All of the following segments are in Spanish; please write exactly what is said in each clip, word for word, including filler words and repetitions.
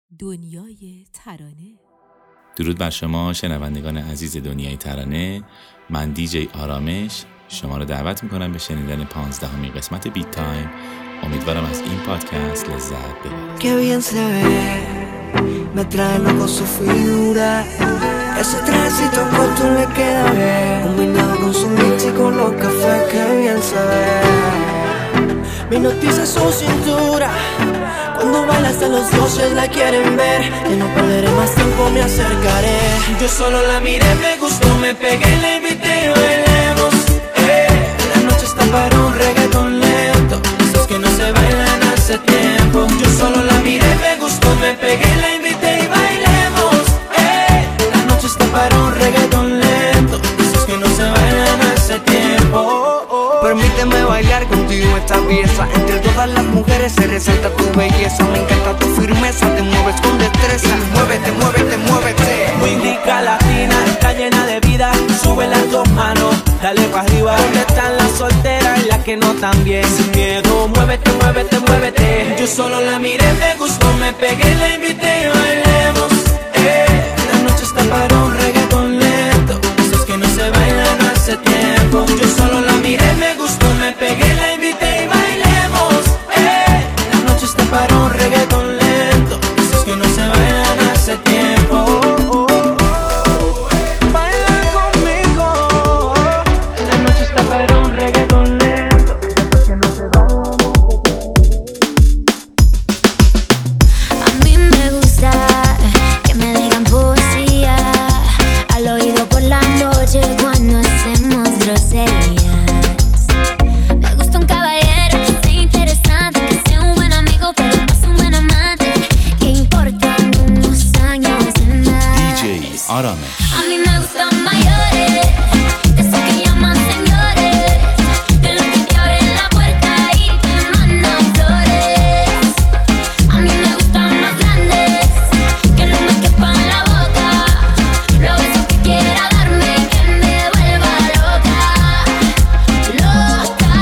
دنیای ترانه. درود بر شما شنوندگان عزیز دنیای ترانه. من دیجی آرامش شما رو دعوت میکنم به شنیدن پانزدهمین قسمت بیت تایم. امیدوارم از این پادکست لذت ببرید. Qué bien se ve, me trae loco su figura. Ese trajecito corto le queda bien, combinado con su mix y con los cafés. Qué bien se ve, me hipnotiza su cintura. Cuando baila hasta los dioses la quieren ver. Que no perderé más tiempo, me acercaré. Yo solo la miré, me gustó, me pegué, la invité y bailemos. Eh, la noche está para un reggaetón lento, esos que no se bailan hace tiempo. Yo solo la miré, me gustó, me pegué, la invité y bailemos. Eh, la noche está para un reggaetón lento, esos que no se bailan hace tiempo. Oh, oh. Permíteme bailar contigo esta pieza. Entre todas las mujeres se resalta tu belleza. Me encanta tu firmeza, te mueves con destreza. Muévete, muévete, muévete. Muy rica latina, está llena de vida. Sube las dos manos, dale pa' arriba. ¿Dónde están las solteras y las que no están bien? Sin miedo, muévete, muévete, muévete. Yo solo la miré, me gustó, me pegué, la invité y bailemos. Eh, la noche está para un reggaetón lento, esos que no se bailan hace tiempo. Yo solo la miré, me gustó, me pegué, la invité y bailemos. Eh, la noche está para un reggaetón lento, esos que no se bailan hace tiempo. Baila conmigo. La noche está para un reggaetón lento, esos que no se bailan. A mí me gusta que me digan poesía al oído por la noche cuando hacemos groserías. Me gusta un caballero que sea interesante, que sea un buen amigo pero no sea un buen amante. Que importan unos años de más. دیجی آرامش. A mí me gustan mayores, de esos que llaman señores, de los que te abren la puerta y te mandan flores. A mí me gustan más grandes, que no me quepan en la boca. Los besos que quiera darme, que me vuelva loca, loca,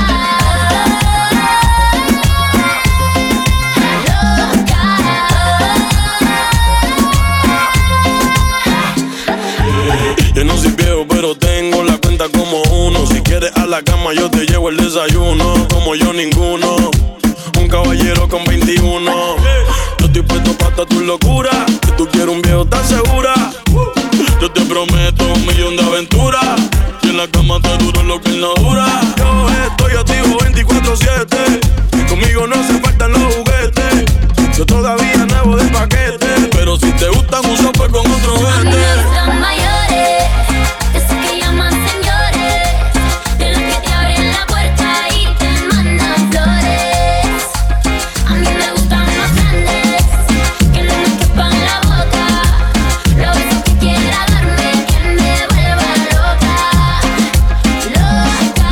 Yo no soy viejo, pero tengo la cuenta como uno. Si quieres a la cama, yo te llevo el desayuno. Como yo, ninguno. Un caballero con veintiuno. Yo estoy puesto para tu locura. Que tú quieres un viejo, ¿estás segura? Yo te prometo un millón de aventuras. Y en la cama te duro lo que él no dura. Yo estoy activo veinticuatro siete. Conmigo no se faltan los juguetes. Yo todavía nuevo de paquete. Pero si te gustan un sope con otro A mí vete. me gustan mayores, de esos que llaman señores, de los que te abren la puerta y te mandan flores. A mí me gustan más grandes, que no me quepan en la boca. Los besos que quiera darme, que me vuelva loca, loca,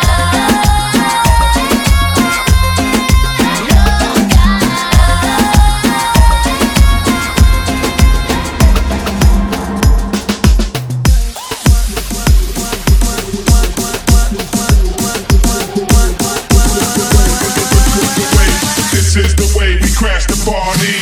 This is the way we crash the party.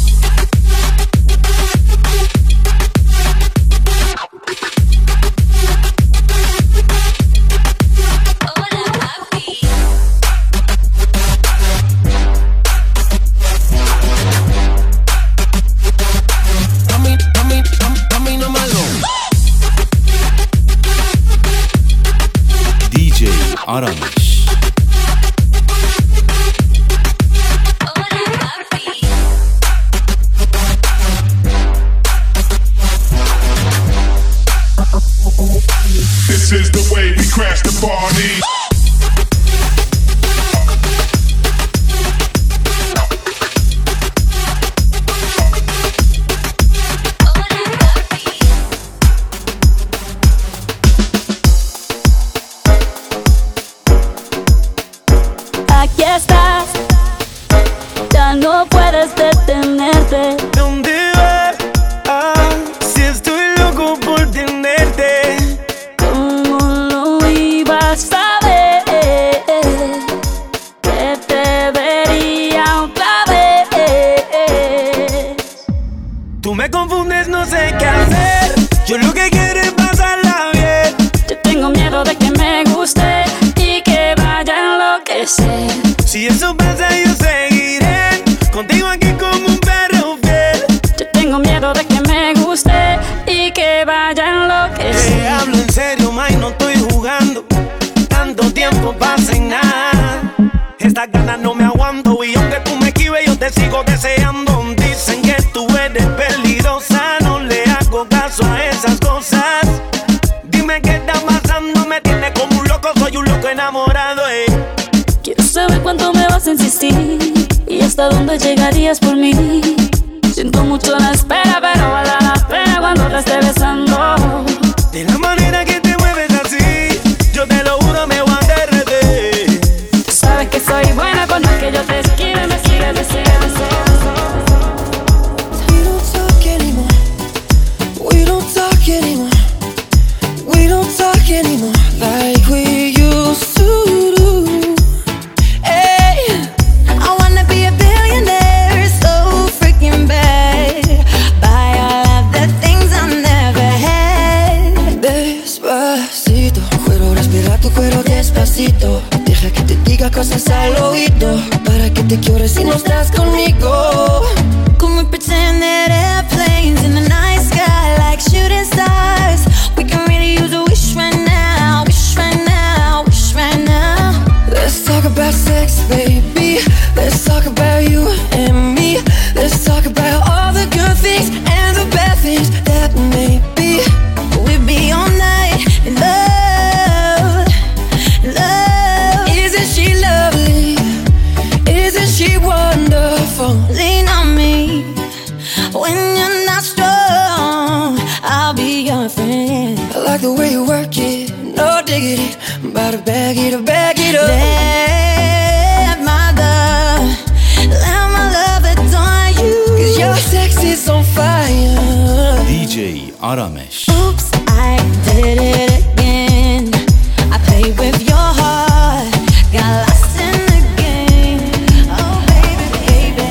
دیجی آرامش. This is the way we crash the party. Aquí estás, ya no puedes detenerte. ¿Dónde vas? Ah, si estoy loco por tenerte. ¿Cómo lo ibas a ver? Tú me confundes, no sé qué hacer. Yo lo que quiero es pasarla bien. Yo tengo miedo de que me guste y que vaya a enloquecer. Si eso pasa yo seguiré contigo aquí como un perro fiel. Yo tengo miedo de que me guste y que vaya a enloquecer. Te hablo en serio, ma, y no estoy jugando. Tanto tiempo pasa en nada. Estas ganas no me aguanto y aunque tú me esquives yo te sigo deseando. Dicen que tú eres peligrosa, no le hago caso a esas cosas. Dime qué está pasando, me tienes como un loco, soy un loco enamorado, eh. Quiero saber cuánto me vas a insistir y hasta dónde llegarías por mí. Siento mucho la espera, pero vale la pena cuando te esté besando. De la manera que te mueves así, yo te lo juro me voy a derretir. Tú sabes que soy buena con lo que yo te esquive, me sigue, me sigue, me sigue. We don't talk anymore. We don't talk anymore. We don't talk anymore like we used to do. Hey, I wanna be a billionaire, so freaking bad. Buy all of the things I never had. Despacito, quiero respirar tu cuero despacito. Deja que te diga cosas al oído, para que te quiores si no estás conmigo. Can we pretend that airplanes in the night sky like shooting stars? We can really use a wish right now, wish right now, wish right now. Let's talk about sex, baby. Let's talk about you and me. Let's talk about all the good things and the bad things that may be. We'll be all night in love, in love. Isn't she lovely? Isn't she wonderful? Lean on me when you're not strong. I'll be your friend. I like the way you work it, no diggity. I'm about to bag it up, bag it up. Let my love, let my love adorn you. Cause your sex is on fire. دی جی آرامش. Oops, I did it again. I played with your heart, got lost in the game. Oh baby, baby.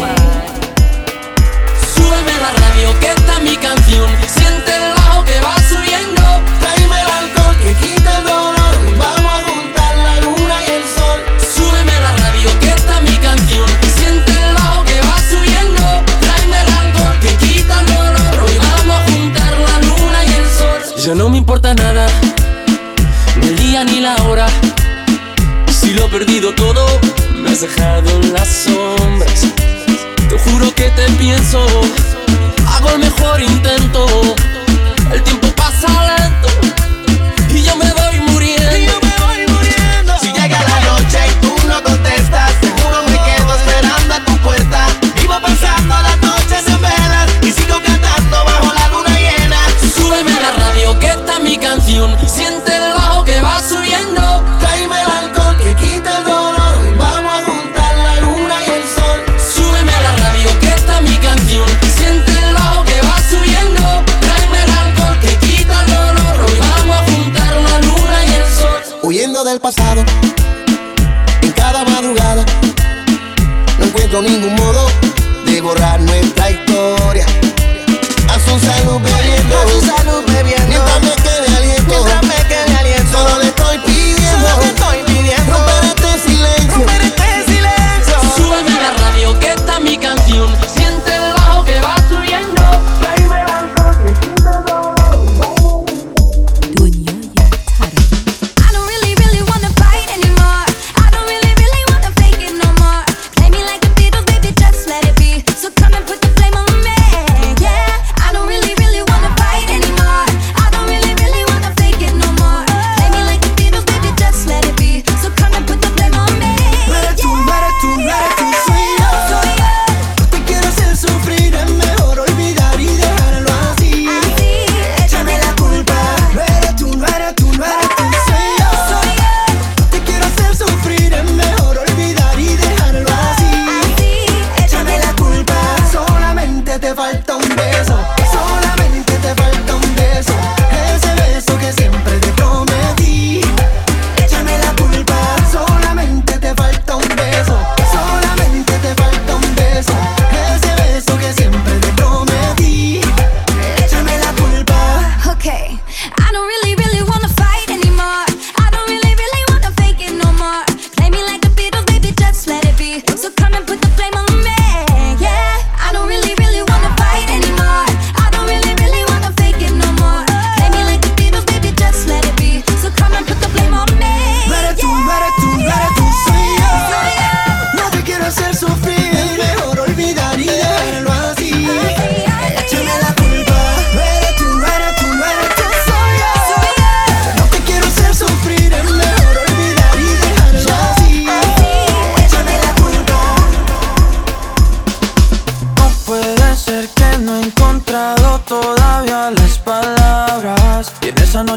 Súbeme la radio que está mi canción. Siente el bajo que va subiendo. Tráeme el alcohol que quita el dolor. Vamos a juntar la luna y el sol. Súbeme la radio que está mi canción. Siente el bajo que va subiendo. Tráeme el alcohol que quita el dolor. Hoy vamos a juntar la luna y el sol. Ya no me importa nada, ni el día ni la hora. Si lo he perdido todo, me has dejado en las sombras. Te juro que te pienso, hago el mejor intento. El tiempo pasa lento y yo me voy muriendo. Y yo me voy muriendo. Si llega la noche y tú no contestas, seguro me quedo esperando a tu puerta. Vivo pasando las noches en velas y sigo cantando bajo la luna llena. Súbeme la radio que está mi canción. Siente el bajo que va subiendo. Tráeme el alcohol que quita el dolor. Vamos a juntar la luna y el sol. Súbeme la radio que está mi canción. Siente el bajo que va subiendo. Tráeme el alcohol que quita el dolor. Hoy vamos a juntar la luna y el sol. Huyendo del pasado, en cada madrugada, no encuentro ningún modo de borrar nuestra historia. A su salud bebiendo, a su salud bebiendo. Mientras me quede aliento, mientras me quede aliento. Solo le estoy pidiendo, solo le estoy pidiendo. Romper este silencio, romper este silencio. Súbeme la radio que está mi canción. Siente el bajo que va subiendo. Tráeme el alcohol que quita el dolor. دنیای ترانه. I don't really, really wanna fight anymore. I don't really, really wanna fake it no more. Play me like the Beatles, baby, just let it be. So come and put the flame on me, yeah. I don't really, really wanna fight anymore.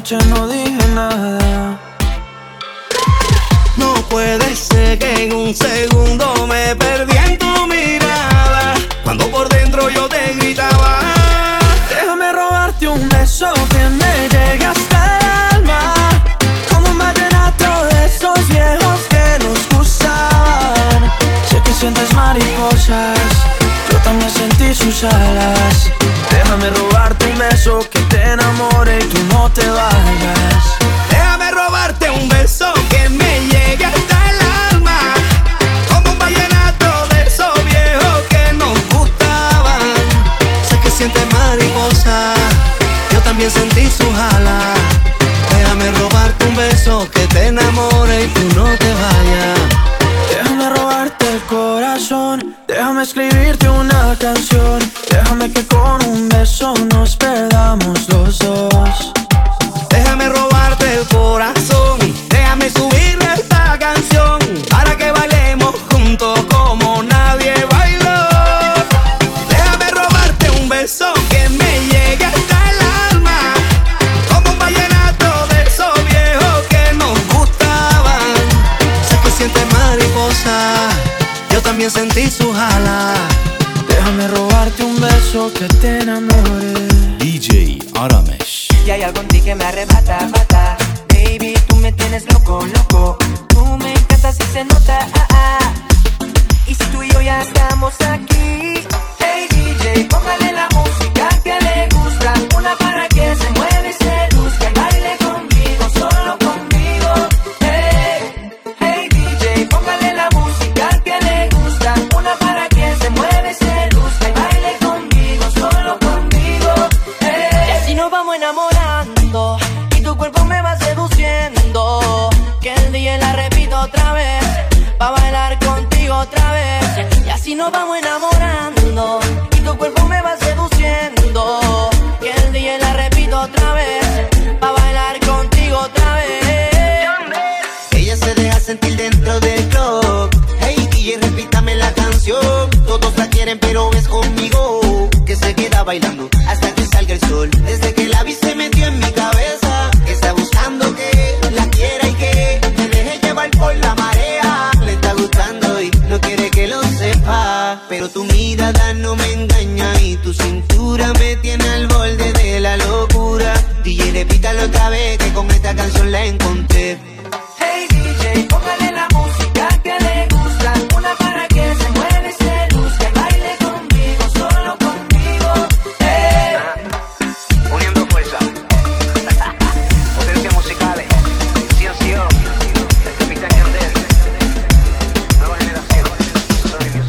noche no dije nada. No puede ser que en un segundo me perdí en tu mirada, cuando por dentro yo te gritaba. Déjame robarte un beso que me llegue hasta el alma, como un vallenato de esos viejos que nos gustaban. Sé que sientes mariposas, yo también sentí sus alas. Déjame robarte un beso que te enamore y tú no te vayas. Déjame robarte un beso que me llegue hasta el alma, como un vallenato de esos viejos que nos gustaban. Sé que sientes mariposa, yo también sentí sus alas. Déjame robarte un beso que te enamore y tú no te vayas. Déjame robarte el corazón, déjame escribirte una canción. Déjame que con un beso nos perdamos los dos. Déjame robarte el corazón, déjame subirle esta canción, para que bailemos juntos como nadie bailó. Déjame robarte un beso que me llegue hasta el alma, como un vallenato de esos viejos que nos gustaban. Sé que sientes mariposa, yo también sentí sus alas. Déjame robarte un beso que te enamore. دی جی آرامش. Y hay algo en ti que me arrebata, bata. Baby, tú me tienes loco, loco. Tú me encantas y se nota, ah, ah. Y si tú y yo ya estamos aquí, hey D J, póngale la música que le gusta, una para que se mueve y se luzca y baile conmigo, solo conmigo. Hey, hey D J, póngale la música que le gusta, una para que se mueve y se luzca y baile conmigo, solo conmigo. Hey. Y así nos vamos enamorando y tu cuerpo me va seduciendo, que el día la repito otra vez, pa' bailar contigo otra vez. Y así nos vamos enamorando y tu cuerpo me va seduciendo, que el día la repito otra vez, pa' bailar contigo otra vez. Ella se deja sentir dentro del club. Hey D J, repítame la canción. Todos la quieren pero es conmigo que se queda bailando hasta que salga el sol. Desde que la vi se metió en mi cabeza, está buscando que la quiera y que me deje llevar por la marea. Le está gustando y no quiere que lo sepa, pero tu mirada no me engaña y tu cintura me tiene al borde de la locura. D J, repítalo otra vez que con esta canción la encontré. Hey D J, póngale la música que le gusta, una para que se mueve y se luzca y baile conmigo, solo conmigo. Hey. Uniendo fuerza. Potencias musicales. Sí o sí o. Capitán Yandel. Nueva generación. Soy Dios.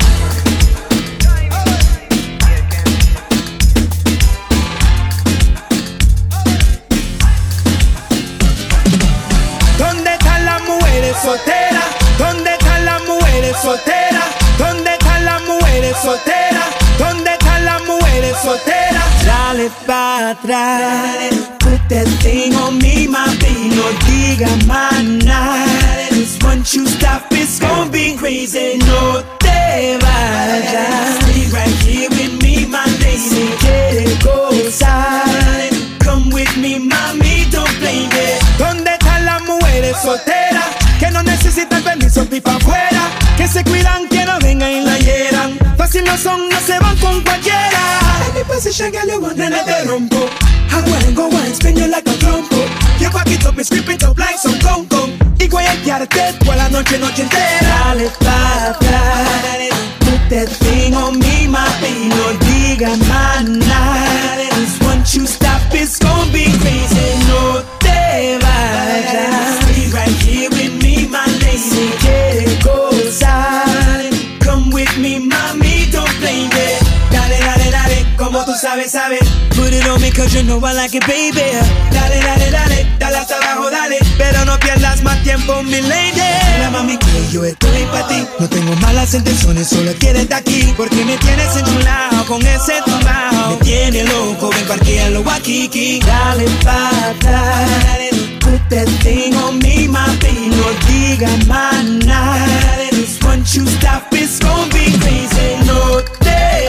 ¿Dónde están las mujeres solteras? ¿Dónde están las mujeres solteras? ¿Dónde están las mujeres solteras? ¿Dónde están las mujeres solteras? Dale pa' atrás, put that thing on me, mami, no diga más nada. Cause once you stop, it's gonna be crazy, no te vayas. Stay right here with me, my lady, si quieres gozar, come with me, mami, don't blame it. ¿Dónde están las mujeres solteras? Que no necesitan permiso ni pa' afuera, que se cuidan, que no vengan y la hieran. Fácil no son, no se van con cualquiera. Any position, girl, you want, nena te rompo. I wanna go and spin you like a trompo. You back it up, me script it up like some conco. Y guayarte por la noche, noche entera. Dale pa' atrás, put that thing on me, mami, no diga más nada. Cause once you stop, it's gonna be crazy, no te vayas. Stay right here with me, my lady, si quieres gozar, come with me, mami, don't blame it. Dale, dale, dale, como tú sabes, sabes. Put it on me cause you know I like it, baby. Dale, dale, dale, dale hasta abajo, dale. Pero no pierdas más tiempo, mi lady. Mira, mami, que yo estoy pa' ti. No tengo malas intenciones, solo quieres estar aquí. Porque me tienes enchulado con ese tumbao. Me tiene loco, ven parquealo aquí, aquí. Dale pa' atrás, put that thing on me, mami, no diga más nada. Cause once you stop, it's gonna be crazy, no te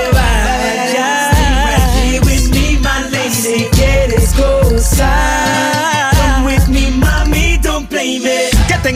vayas. Stay right here with me, my lady, si quieres gozar,